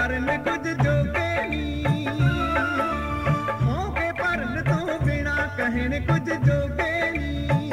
ਕਰਨ ਕੁਝ ਜੋਗੇ ਨੀ, ਹੋਂਕੇ ਭਰਨ ਤੋਂ ਬਿਨਾ ਕਹਿਣ ਕੁਝ ਜੋਗੇ ਨੀ।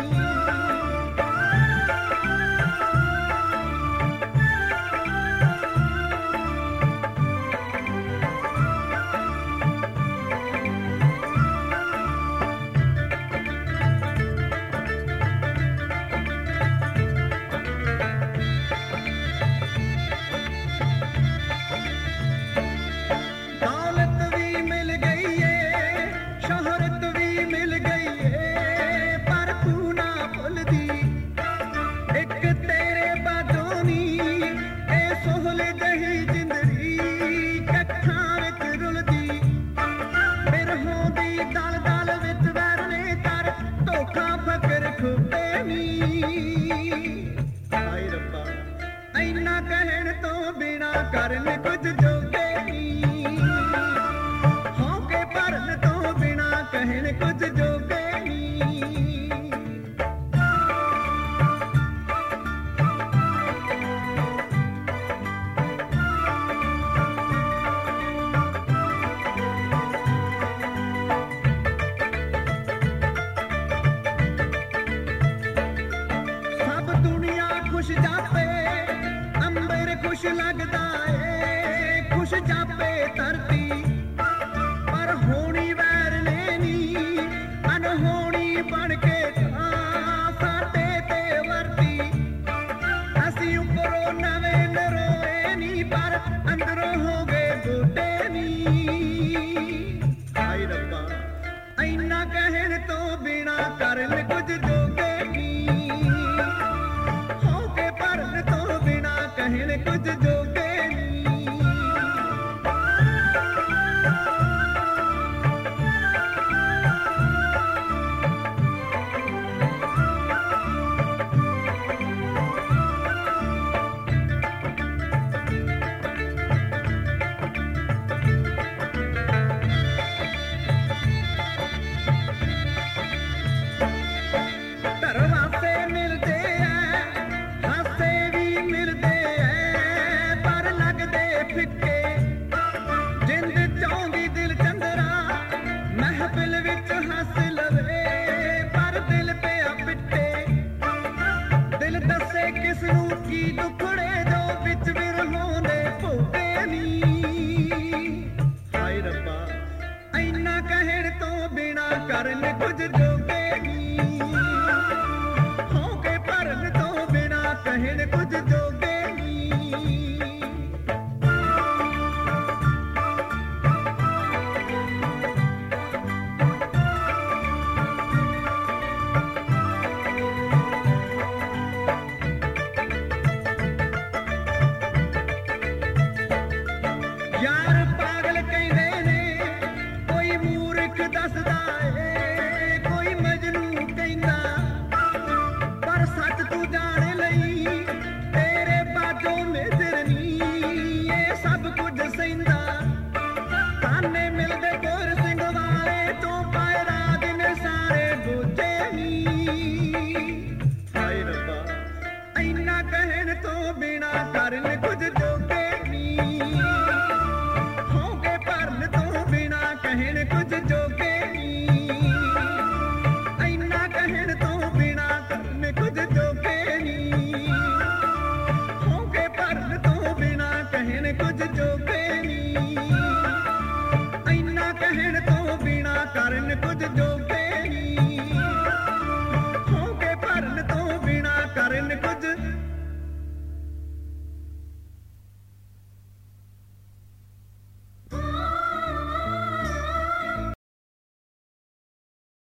ਇੰਨਾ ਕਹਿਣ ਤੋਂ ਬਿਨਾ ਕਰਨ ਕੁਝ ਜੋਗੇ ਨੀ, ਹੋਂਕੇ ਭਰਨ ਤੋਂ ਬਿਨਾ ਕਹਿਣ ਕੁਝ ਜੋਗੇ ਨੀ। ਸਭ ਦੁਨੀਆ ਖੁਸ਼ ਜਾਪੇ, ਅੰਬਰ ਖੁਸ਼ ਲੱਗਦਾ ਏ, ਖੁਸ਼ ਜਾਪੇ ਧਰਤੀ, ਪਰ ਹੋਣੀ ਵੈਰ ਨੇ ਨੀ, ਅਨਹੋਣੀ ਬਣ ਕੇ ਸਾਡੇ ਤੇ ਵਰਤੀ। ਅਸੀਂ ਉੱਪਰੋਂ ਨਵੇਂ ਨਰੋਏ ਨੀ, ਪਰ ਅੰਦਰੋਂ ਹੋ ਗਏ ਬੁੱਢੇ ਨੀ। ਹਾਏ ਰੱਬਾ ਇੰਨਾ ਕਹਿਣ ਤੋਂ ਬਿਨਾ ਕਰਨ ਕੁਝ ਜੋਗੇ ਨੀ, ਹੋਂਕੇ ਭਰਨ ਤੋਂ ਬਿਨਾ ਕਹਿਣ ਕੁਝ ਜੋਗੇ ਨੀ। ਧਰਵਾਸੇ ਮਿਲਦੇ ਐ, ਹਾਸੇ ਵੀ ਮਿਲਦੇ ਐ, ਪਰ ਲੱਗਦੇ ਫਿੱਕੇ। ਜਿੰਦ ਚਾਹੁੰਦੀ ਦਿਲ ਚੰਦਰਾ ਮਹਿਫਿਲ ਵਿੱਚ ਹੱਸ ਲਵੇ, ਪਰ ਦਿਲ ਪਿਆ ਪਿੱਟੇ। ਦਿਲ ਦੱਸੇ ਕਿਸ ਨੂੰ ਕੀ ਦੁਖੜੇ, ਜੋ ਵਿੱਚ ਵਿਰਹੋਂਦੇ ਭੋਗੇ ਨੀ। ਹਾਏ ਰੱਬਾ ਇੰਨਾ ਕਹਿਣ ਤੋਂ ਬਿਨਾ ਕਰਨ ਕੁਝ ਜੋਗੇ ਨੀ, ਹੋਂਕੇ ਭਰਨ ਤੋਂ ਬਿਨਾ ਕਹਿਣ ਕੁਝ